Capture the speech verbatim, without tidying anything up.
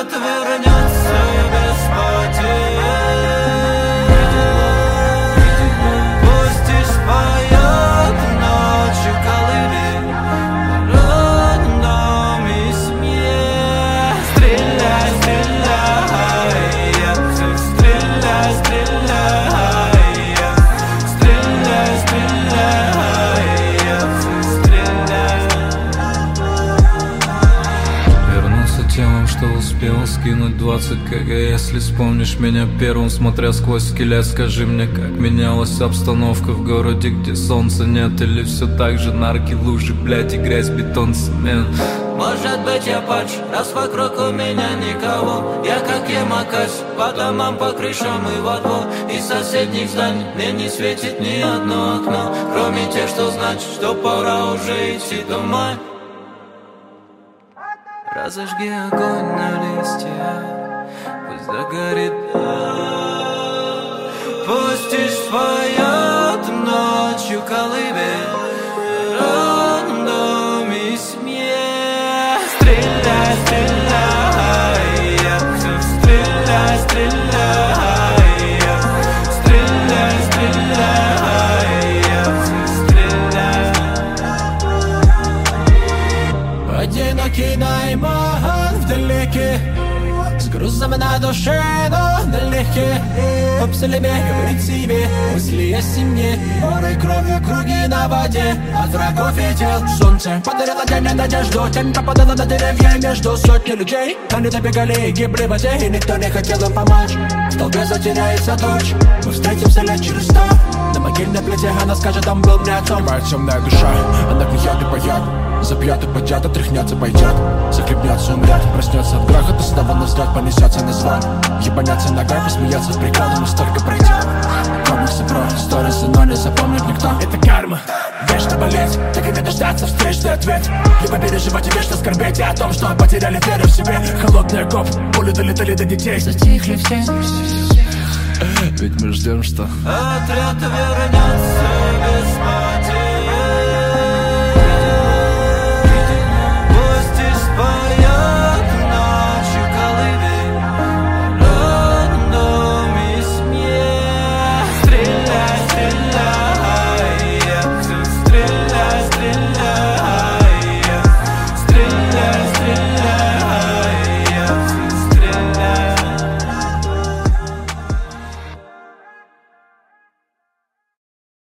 Отряд вернется без потерь. Пусть и споет ночью колыбель родном письме. Стреляй, стреляй, стреляй, стреляй, стреляй, стреляй. Вернулся телом, что успел скинуть двадцать килограмм. Если вспомнишь меня первым, смотря сквозь скелет, скажи мне, как менялась обстановка в городе, где солнца нет, или все так же нарки, лужи, блять, и грязь, бетон, цемент. Может быть я падж, раз вокруг у меня никого. Я как Ямакась, по домам, по крышам и во двор. Из соседних зданий мне не светит ни одно окно, кроме тех, что значит, что пора уже идти домой. Разожги огонь на листья, пусть загорит, пусть и споет ночью колыбель родном письме. Стреляй, стреляй, стреляй, стреляй, стреляй, стреляй, стреляй. Одинокий найман вдалеке, с грузом на душе, но налегке. По псалме говорит себе, мысли о семье, горы кровью, круги на воде, от врагов и тел. Солнце подарило день и надежду, тень попадала на деревья между сотни людей. Они добегали и гибли в воде, и никто не хотел им помочь. В толпе затеряется дочь, мы встретимся лет через сто. На могильной плите она скажет, там был мне отцом. Моя темная душа, она гниет и поет, запьет и падет, отряхнется, пойдет, захлебнется, умрет, проснется от грохота, снова на взгляд понесется на звон. Ебанется ногой, посмеется в прикладом, и столько пройдет. Комиксы про сторисы, но не запомнит никто. Это карма, вечно болеть, так и не дождаться встречный ответ. Либо переживать и вечно скорбеть о том, что потеряли веру в себе. Холодный окоп, пули долетали до детей, затихли все. Ведь мы ждем, что отряд вернется без потерь.